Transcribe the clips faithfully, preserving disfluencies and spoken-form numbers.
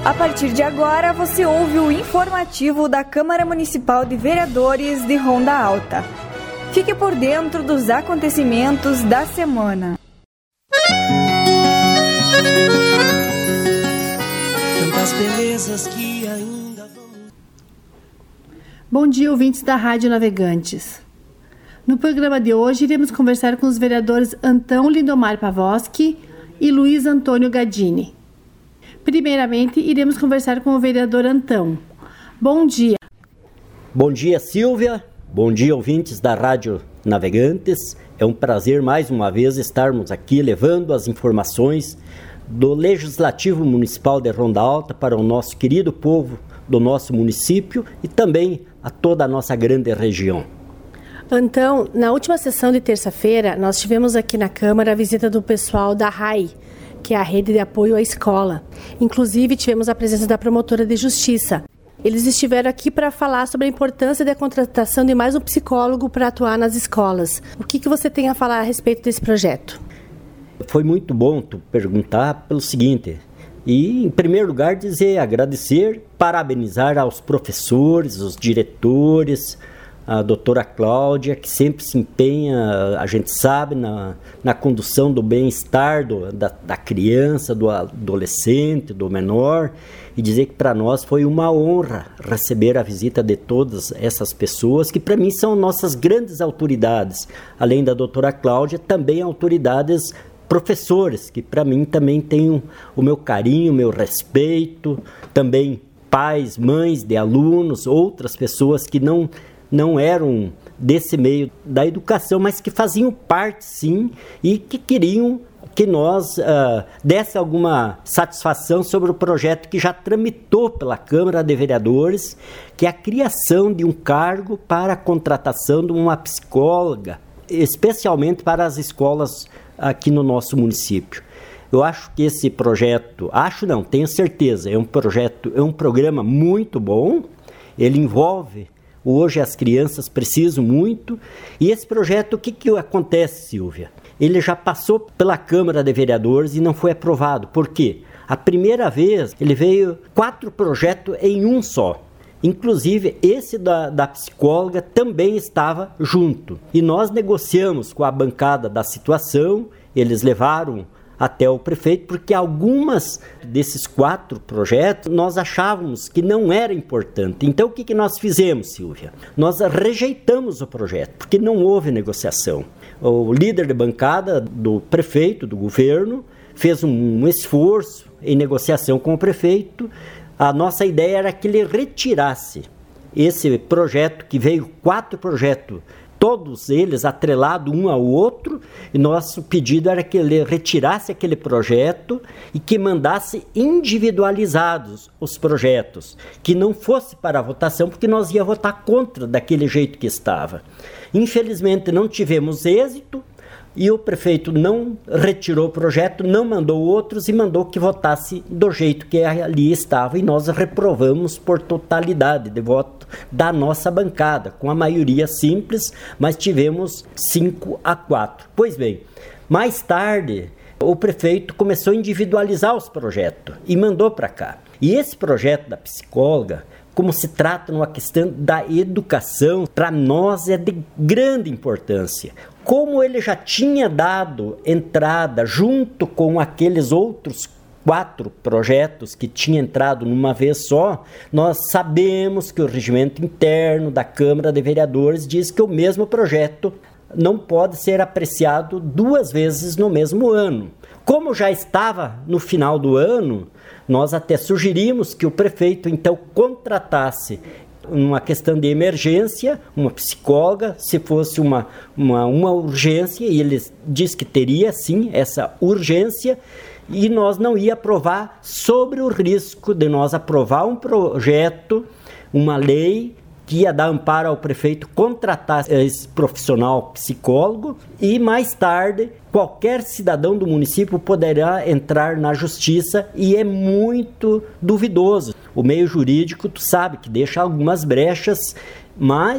A partir de agora, você ouve o informativo da Câmara Municipal de Vereadores de Ronda Alta. Fique por dentro dos acontecimentos da semana. Tantas belezas que ainda vão... Bom dia, ouvintes da Rádio Navegantes. No programa de hoje, iremos conversar com os vereadores Antão Lindomar Pavoski e Luiz Antônio Gadini. Primeiramente, iremos conversar com o vereador Antão. Bom dia. Bom dia, Silvia. Bom dia, ouvintes da Rádio Navegantes. É um prazer, mais uma vez, estarmos aqui levando as informações do Legislativo Municipal de Ronda Alta para o nosso querido povo do nosso município e também a toda a nossa grande região. Antão, na última sessão de terça-feira, nós tivemos aqui na Câmara a visita do pessoal da R A I, que é a Rede de Apoio à Escola. Inclusive, tivemos a presença da promotora de justiça. Eles estiveram aqui para falar sobre a importância da contratação de mais um psicólogo para atuar nas escolas. O que, que você tem a falar a respeito desse projeto? Foi muito bom tu perguntar pelo seguinte, e em primeiro lugar dizer, agradecer, parabenizar aos professores, os diretores, a doutora Cláudia, que sempre se empenha, a gente sabe, na, na condução do bem-estar do, da, da criança, do adolescente, do menor, e dizer que para nós foi uma honra receber a visita de todas essas pessoas, que para mim são nossas grandes autoridades, além da doutora Cláudia, também autoridades professores, que para mim também têm o, o meu carinho, o meu respeito, também pais, mães de alunos, outras pessoas que não... não eram desse meio da educação, mas que faziam parte, sim, e que queriam que nós uh, desse alguma satisfação sobre o projeto que já tramitou pela Câmara de Vereadores, que é a criação de um cargo para a contratação de uma psicóloga, especialmente para as escolas aqui no nosso município. Eu acho que esse projeto, acho não, tenho certeza, é um projeto, é um programa muito bom, ele envolve... Hoje as crianças precisam muito. E esse projeto, o que, que acontece, Silvia? Ele já passou pela Câmara de Vereadores e não foi aprovado. Por quê? A primeira vez ele veio quatro projetos em um só. Inclusive esse da, da psicóloga também estava junto. E nós negociamos com a bancada da situação, eles levaram até o prefeito, porque algumas desses quatro projetos nós achávamos que não era importante. Então o que, que nós fizemos, Silvia? Nós rejeitamos o projeto, porque não houve negociação. O líder de bancada do prefeito, do governo, fez um, um esforço em negociação com o prefeito. A nossa ideia era que ele retirasse esse projeto, que veio quatro projetos, todos eles atrelados um ao outro, e nosso pedido era que ele retirasse aquele projeto e que mandasse individualizados os projetos, que não fosse para a votação, porque nós ia votar contra daquele jeito que estava. Infelizmente não tivemos êxito, e o prefeito não retirou o projeto, não mandou outros e mandou que votasse do jeito que ali estava. E nós reprovamos por totalidade de voto da nossa bancada, com a maioria simples, mas tivemos cinco a quatro. Pois bem, mais tarde o prefeito começou a individualizar os projetos e mandou para cá. E esse projeto da psicóloga, como se trata numa questão da educação, para nós é de grande importância. Como ele já tinha dado entrada junto com aqueles outros quatro projetos que tinha entrado numa vez só, nós sabemos que o regimento interno da Câmara de Vereadores diz que o mesmo projeto não pode ser apreciado duas vezes no mesmo ano. Como já estava no final do ano, nós até sugerimos que o prefeito então contratasse uma questão de emergência, uma psicóloga, se fosse uma, uma, uma urgência, e ele diz que teria sim essa urgência, e nós não ia aprovar sobre o risco de nós aprovar um projeto, uma lei que ia dar amparo ao prefeito contratar esse profissional psicólogo, e mais tarde qualquer cidadão do município poderá entrar na justiça, e é muito duvidoso. O meio jurídico, tu sabe, que deixa algumas brechas, mas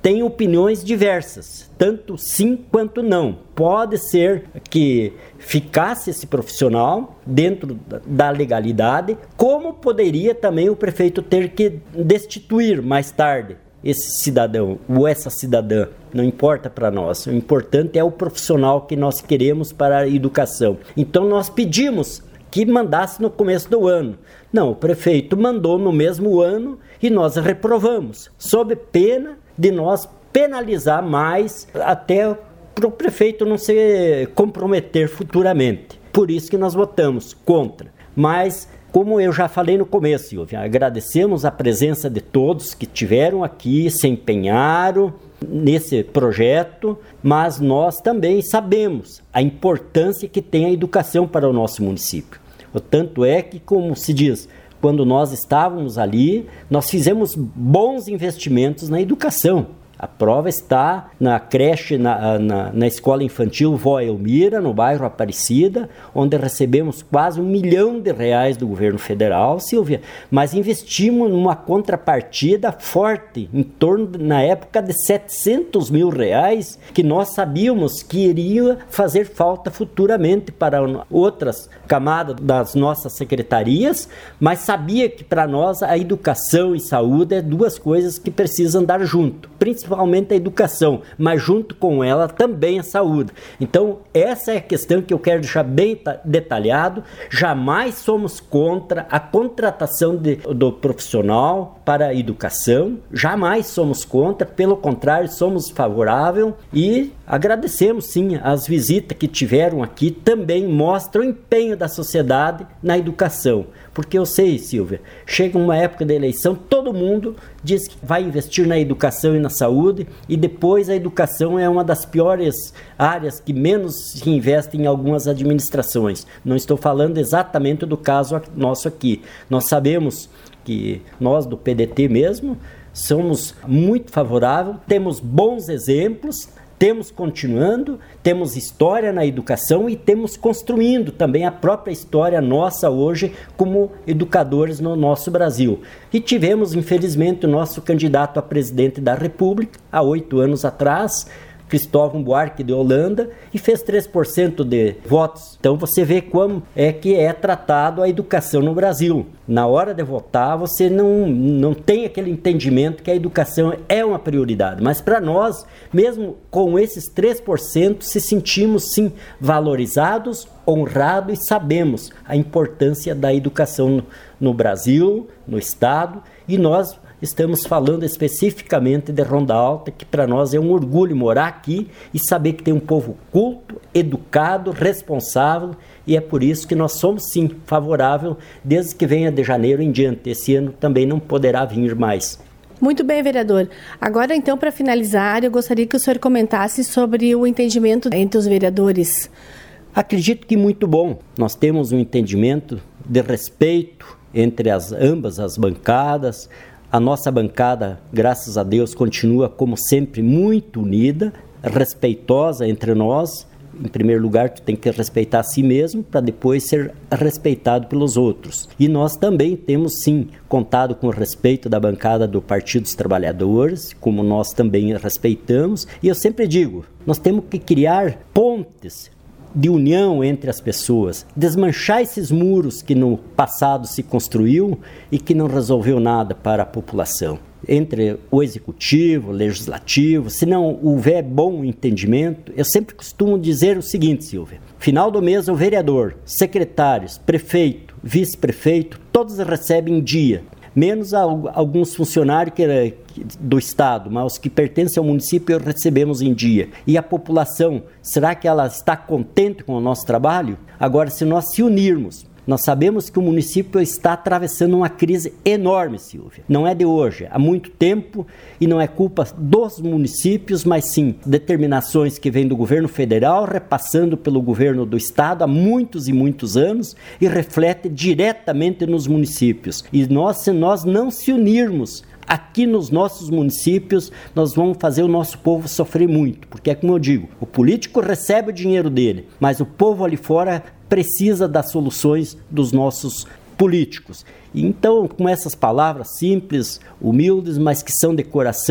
têm opiniões diversas, tanto sim quanto não. Pode ser que ficasse esse profissional dentro da legalidade, como poderia também o prefeito ter que destituir mais tarde esse cidadão ou essa cidadã. Não importa para nós, o importante é o profissional que nós queremos para a educação. Então nós pedimos que mandasse no começo do ano. Não, o prefeito mandou no mesmo ano e nós reprovamos, sob pena de nós penalizar mais até para o prefeito não se comprometer futuramente. Por isso que nós votamos contra. Mas, como eu já falei no começo, Silvia, agradecemos a presença de todos que estiveram aqui, se empenharam nesse projeto, mas nós também sabemos a importância que tem a educação para o nosso município. O tanto é que, como se diz, quando nós estávamos ali, nós fizemos bons investimentos na educação. A prova está na creche, na, na, na escola infantil Vó Elmira, no bairro Aparecida, onde recebemos quase um milhão de reais do governo federal, Silvia, mas investimos numa contrapartida forte, em torno, na época, de setecentos mil reais, que nós sabíamos que iria fazer falta futuramente para outras camadas das nossas secretarias, mas sabia que para nós a educação e saúde é duas coisas que precisam andar junto, principalmente principalmente a educação, mas junto com ela também a saúde. Então, essa é a questão que eu quero deixar bem detalhado. Jamais somos contra a contratação de, do profissional para a educação, jamais somos contra, pelo contrário, somos favoráveis e agradecemos sim as visitas que tiveram aqui, também mostram o empenho da sociedade na educação. Porque eu sei, Silvia, chega uma época da eleição, todo mundo diz que vai investir na educação e na saúde, e depois a educação é uma das piores áreas que menos se investe em algumas administrações. Não estou falando exatamente do caso nosso aqui. Nós sabemos que nós do P D T mesmo somos muito favoráveis, temos bons exemplos, temos continuando, temos história na educação e temos construindo também a própria história nossa hoje como educadores no nosso Brasil. E tivemos, infelizmente, o nosso candidato a presidente da República, há oito anos atrás, Cristóvão Buarque de Holanda, e fez três por cento de votos. Então você vê como é que é tratado a educação no Brasil. Na hora de votar, você não, não tem aquele entendimento que a educação é uma prioridade. Mas para nós, mesmo com esses três por cento, se sentimos sim valorizados, honrados e sabemos a importância da educação no, no Brasil, no Estado, e nós estamos falando especificamente de Ronda Alta, que para nós é um orgulho morar aqui e saber que tem um povo culto, educado, responsável, e é por isso que nós somos sim favoráveis desde que venha de janeiro em diante. Esse ano também não poderá vir mais. Muito bem, vereador. Agora, então, para finalizar, eu gostaria que o senhor comentasse sobre o entendimento entre os vereadores. Acredito que muito bom. Nós temos um entendimento de respeito entre as, ambas as bancadas. A nossa bancada, graças a Deus, continua, como sempre, muito unida, respeitosa entre nós. Em primeiro lugar, tu tem que respeitar a si mesmo para depois ser respeitado pelos outros. E nós também temos, sim, contado com o respeito da bancada do Partido dos Trabalhadores, como nós também respeitamos. E eu sempre digo, nós temos que criar pontes de união entre as pessoas, desmanchar esses muros que no passado se construiu e que não resolveu nada para a população. Entre o executivo, o legislativo, se não houver bom entendimento, eu sempre costumo dizer o seguinte, Silvia, final do mês o vereador, secretários, prefeito, vice-prefeito, todos recebem em dia, menos alguns funcionários que, do Estado, mas os que pertencem ao município recebemos em dia. E a população, será que ela está contente com o nosso trabalho? Agora, se nós se unirmos, nós sabemos que o município está atravessando uma crise enorme, Silvia. Não é de hoje, há muito tempo, e não é culpa dos municípios, mas sim determinações que vêm do governo federal, repassando pelo governo do estado há muitos e muitos anos, e reflete diretamente nos municípios. E nós, se nós não se unirmos aqui nos nossos municípios, nós vamos fazer o nosso povo sofrer muito, porque é como eu digo, o político recebe o dinheiro dele, mas o povo ali fora precisa das soluções dos nossos políticos. Então, com essas palavras simples, humildes, mas que são de coração,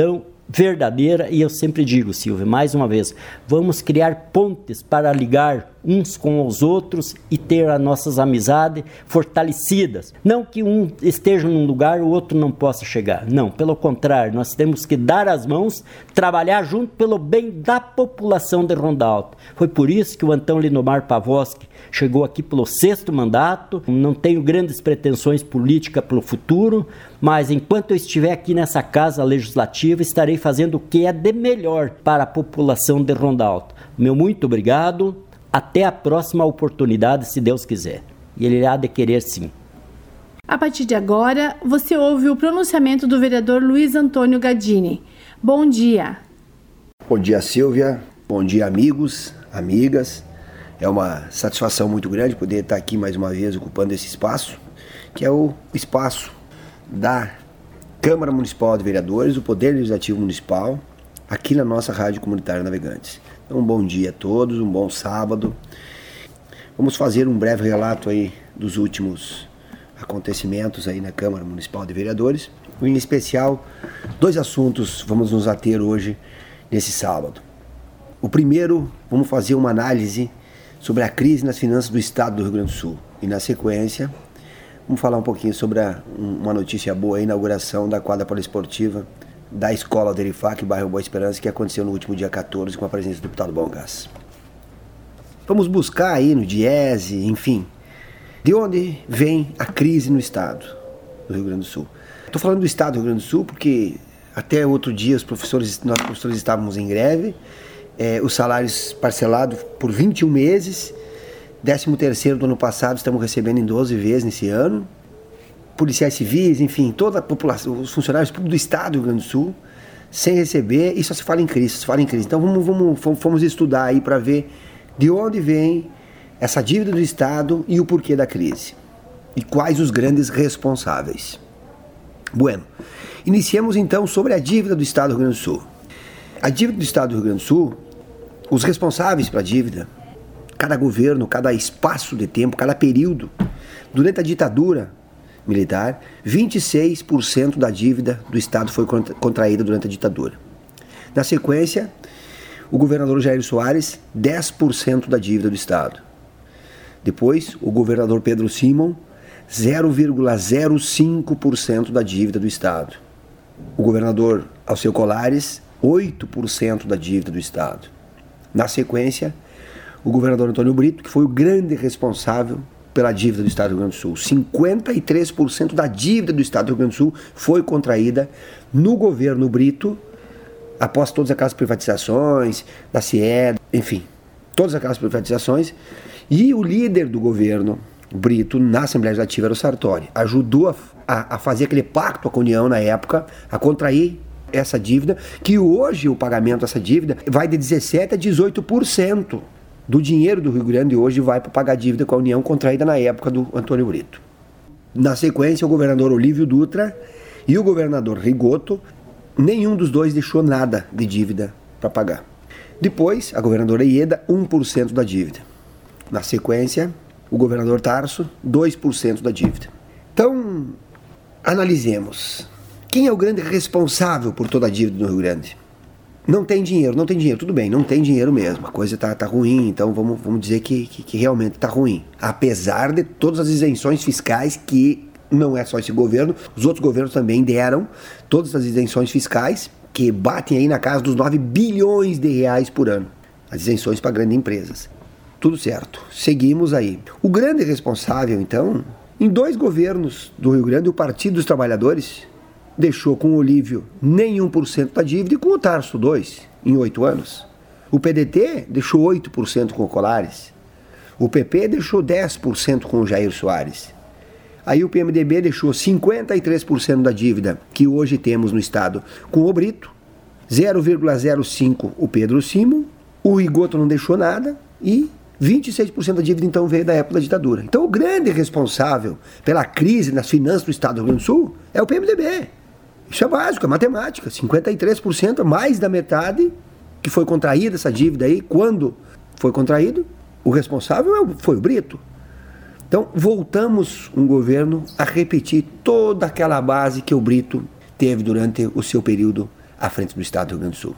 verdadeira, e eu sempre digo, Silvia, mais uma vez, vamos criar pontes para ligar uns com os outros e ter as nossas amizades fortalecidas. Não que um esteja num lugar e o outro não possa chegar. Não, pelo contrário, nós temos que dar as mãos, trabalhar junto pelo bem da população de Ronda Alta. Foi por isso que o Antão Lindomar Pavoski chegou aqui pelo sexto mandato. Não tenho grandes pretensões políticas pelo futuro, mas enquanto eu estiver aqui nessa casa legislativa, estarei fazendo o que é de melhor para a população de Ronda Alta. Meu muito obrigado. Até a próxima oportunidade, se Deus quiser. E Ele há de querer, sim. A partir de agora, você ouve o pronunciamento do vereador Luiz Antônio Gadini. Bom dia. Bom dia, Silvia. Bom dia, amigos, amigas. É uma satisfação muito grande poder estar aqui mais uma vez ocupando esse espaço, que é o espaço da Câmara Municipal de Vereadores, o Poder Legislativo Municipal, aqui na nossa Rádio Comunitária Navegantes. Então, um bom dia a todos, um bom sábado. Vamos fazer um breve relato aí dos últimos acontecimentos aí na Câmara Municipal de Vereadores. Em especial, dois assuntos vamos nos ater hoje, nesse sábado. O primeiro, vamos fazer uma análise sobre a crise nas finanças do Estado do Rio Grande do Sul. E na sequência, vamos falar um pouquinho sobre a, uma notícia boa, a inauguração da quadra poliesportiva da Escola Derifac, bairro Boa Esperança, que aconteceu no último dia quatorze, com a presença do deputado Bom Gás. Vamos buscar aí no Diese, enfim, de onde vem a crise no Estado do Rio Grande do Sul. Estou falando do Estado do Rio Grande do Sul porque até outro dia os professores, nós professores estávamos em greve, é, os salários parcelados por vinte e um meses, décimo terceiro do ano passado estamos recebendo em doze vezes nesse ano, policiais civis, enfim, toda a população, os funcionários públicos do Estado do Rio Grande do Sul, sem receber, e só se fala em crise, só se fala em crise. Então vamos, vamos, vamos estudar aí para ver de onde vem essa dívida do Estado e o porquê da crise. E quais os grandes responsáveis. Bueno, iniciemos então sobre a dívida do Estado do Rio Grande do Sul. A dívida do Estado do Rio Grande do Sul, os responsáveis pela dívida, cada governo, cada espaço de tempo, cada período, durante a ditadura militar, vinte e seis por cento da dívida do Estado foi contraída durante a ditadura. Na sequência, o governador Jair Soares, dez por cento da dívida do Estado. Depois, o governador Pedro Simon, zero vírgula zero cinco por cento da dívida do Estado. O governador Alceu Colares, oito por cento da dívida do Estado. Na sequência, o governador Antônio Brito, que foi o grande responsável pela dívida do Estado do Rio Grande do Sul. cinquenta e três por cento da dívida do Estado do Rio Grande do Sul foi contraída no governo Brito, após todas aquelas privatizações, da C I E, enfim, todas aquelas privatizações, e o líder do governo Brito na Assembleia Legislativa era o Sartori. Ajudou a, a, a fazer aquele pacto com a União na época, a contrair essa dívida, que hoje o pagamento dessa dívida vai de dezessete a dezoito por cento. Do dinheiro do Rio Grande hoje vai para pagar a dívida com a União contraída na época do Antônio Brito. Na sequência, o governador Olívio Dutra e o governador Rigoto, nenhum dos dois deixou nada de dívida para pagar. Depois, a governadora Ieda, um por cento da dívida. Na sequência, o governador Tarso, dois por cento da dívida. Então, analisemos. Quem é o grande responsável por toda a dívida do Rio Grande? Não tem dinheiro, não tem dinheiro, tudo bem, não tem dinheiro mesmo, a coisa está tá ruim, então vamos, vamos dizer que, que, que realmente está ruim. Apesar de todas as isenções fiscais que não é só esse governo, os outros governos também deram todas as isenções fiscais que batem aí na casa dos nove bilhões de reais por ano. As isenções para grandes empresas. Tudo certo, seguimos aí. O grande responsável, então, em dois governos do Rio Grande, o Partido dos Trabalhadores deixou com o Olívio nem um por cento da dívida e com o Tarso dois em oito anos. O P D T deixou oito por cento com o Colares. O P P deixou dez por cento com o Jair Soares. Aí o P M D B deixou cinquenta e três por cento da dívida que hoje temos no Estado com o Brito, zero vírgula zero cinco por cento o Pedro Simon, o Rigoto não deixou nada e vinte e seis por cento da dívida então veio da época da ditadura. Então o grande responsável pela crise nas finanças do Estado do Rio Grande do Sul é o P M D B. Isso é básico, é matemática. cinquenta e três por cento, mais da metade que foi contraída essa dívida aí, quando foi contraído, o responsável foi o Brito. Então, voltamos um governo a repetir toda aquela base que o Brito teve durante o seu período à frente do Estado do Rio Grande do Sul.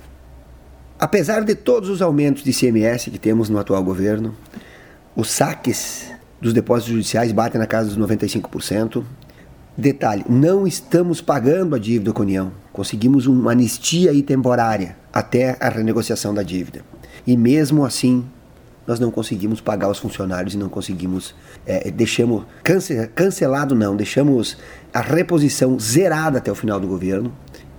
Apesar de todos os aumentos de I C M S que temos no atual governo, os saques dos depósitos judiciais batem na casa dos noventa e cinco por cento. Detalhe, não estamos pagando a dívida com a União. Conseguimos uma anistia aí temporária até a renegociação da dívida. E mesmo assim, nós não conseguimos pagar os funcionários e não conseguimos, é, deixamos, cance, cancelado não, deixamos a reposição zerada até o final do governo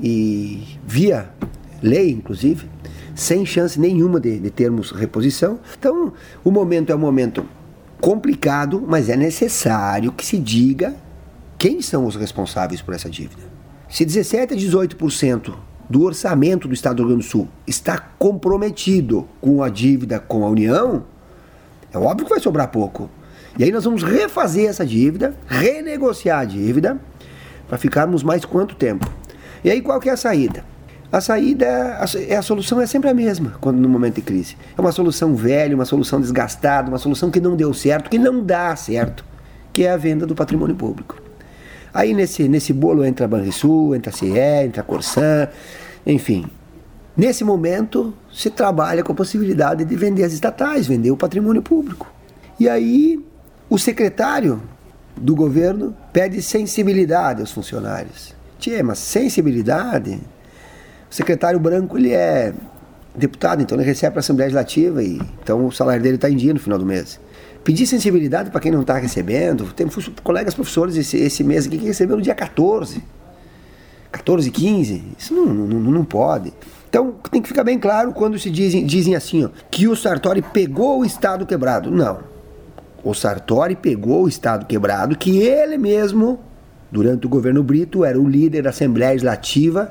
e via lei, inclusive, sem chance nenhuma de, de termos reposição. Então, o momento é um momento complicado, mas é necessário que se diga quem são os responsáveis por essa dívida. Se dezessete a dezoito por cento do orçamento do Estado do Rio Grande do Sul está comprometido com a dívida com a União, é óbvio que vai sobrar pouco. E aí nós vamos refazer essa dívida, renegociar a dívida, para ficarmos mais quanto tempo? E aí qual que é a saída? A saída, é a solução é sempre a mesma quando no momento de crise. É uma solução velha, uma solução desgastada, uma solução que não deu certo, que não dá certo, que é a venda do patrimônio público. Aí nesse, nesse bolo entra a Banrisul, entra a C E, entra a Corsan, enfim. Nesse momento se trabalha com a possibilidade de vender as estatais, vender o patrimônio público. E aí o secretário do governo pede sensibilidade aos funcionários. Tchê, mas sensibilidade? O secretário branco, ele é deputado, então ele recebe para a Assembleia Legislativa, e então o salário dele está em dia no final do mês. Pedir sensibilidade para quem não está recebendo. Tem colegas professores esse, esse mês aqui que receberam no dia quatorze, quatorze, quinze. Isso não, não, não pode. Então tem que ficar bem claro quando se dizem, dizem assim, ó, que o Sartori pegou o Estado quebrado. Não. O Sartori pegou o Estado quebrado, que ele mesmo, durante o governo Brito, era o líder da Assembleia Legislativa,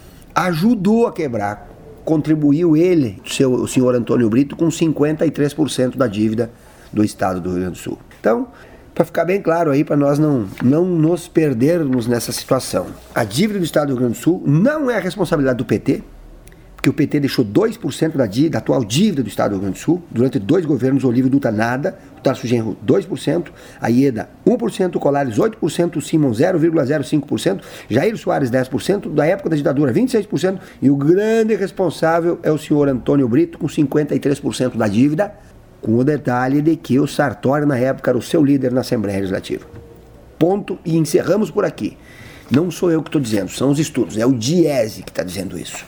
ajudou a quebrar. Contribuiu ele, o, seu, o senhor Antônio Brito, com cinquenta e três por cento da dívida do Estado do Rio Grande do Sul. Então, para ficar bem claro aí, para nós não, não nos perdermos nessa situação, a dívida do Estado do Rio Grande do Sul não é a responsabilidade do P T, porque o P T deixou dois por cento da, dívida, da atual dívida do Estado do Rio Grande do Sul, durante dois governos, Olívio Dutra nada, o Tarso Genro dois por cento, a Ieda um por cento, o Colares oito por cento, o Simon zero vírgula zero cinco por cento, Jair Soares dez por cento, da época da ditadura vinte e seis por cento, e o grande responsável é o senhor Antônio Brito, com cinquenta e três por cento da dívida, com o detalhe de que o Sartori, na época, era o seu líder na Assembleia Legislativa. Ponto, e encerramos por aqui. Não sou eu que estou dizendo, são os estudos, é o Diese que está dizendo isso.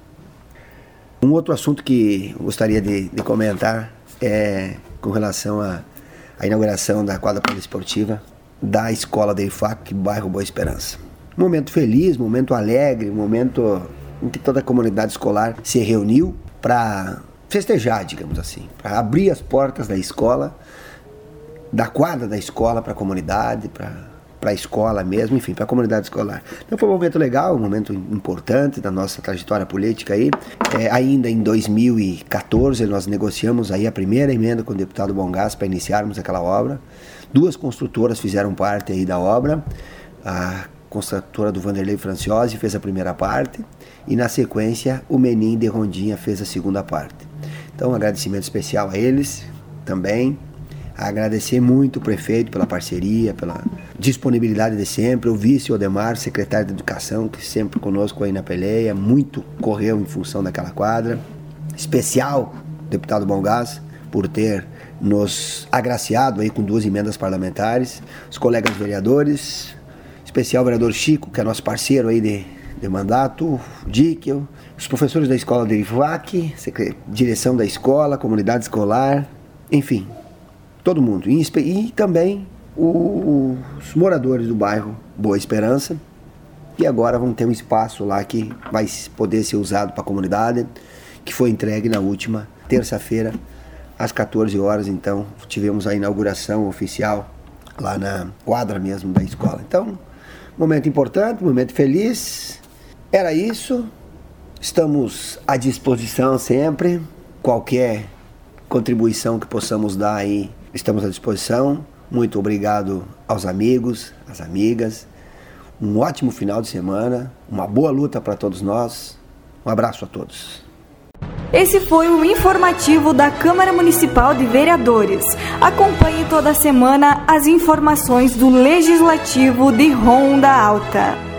Um outro assunto que eu gostaria de, de comentar é com relação à, à inauguração da quadra poliesportiva da Escola da I F A C, bairro Boa Esperança. Um momento feliz, um momento alegre, um momento em que toda a comunidade escolar se reuniu para festejar, digamos assim, para abrir as portas da escola, da quadra da escola para a comunidade, para para a escola mesmo, enfim, para a comunidade escolar. Então foi um momento legal, um momento importante da nossa trajetória política aí. É, ainda em dois mil e quatorze nós negociamos aí a primeira emenda com o deputado Bongás para iniciarmos aquela obra. Duas construtoras fizeram parte aí da obra. A construtora do Vanderlei Franciosi fez a primeira parte e na sequência o Menin de Rondinha fez a segunda parte. Então um agradecimento especial a eles também. Agradecer muito o prefeito pela parceria, pela disponibilidade de sempre, o vice Odemar, secretário de Educação, que sempre conosco aí na peleia, muito correu em função daquela quadra. Especial, deputado Bongás, por ter nos agraciado aí com duas emendas parlamentares, os colegas vereadores, especial o vereador Chico, que é nosso parceiro aí de, de mandato, o Díquel, os professores da escola de I F A C, direção da escola, comunidade escolar, enfim, todo mundo, e, e também o, os moradores do bairro Boa Esperança, e agora vão ter um espaço lá que vai poder ser usado para a comunidade, que foi entregue na última terça-feira, às quatorze horas, então tivemos a inauguração oficial lá na quadra mesmo da escola. Então, momento importante, momento feliz, era isso, estamos à disposição sempre, qualquer contribuição que possamos dar aí, estamos à disposição. Muito obrigado aos amigos, às amigas. Um ótimo final de semana, uma boa luta para todos nós. Um abraço a todos. Esse foi o informativo da Câmara Municipal de Vereadores. Acompanhe toda semana as informações do Legislativo de Ronda Alta.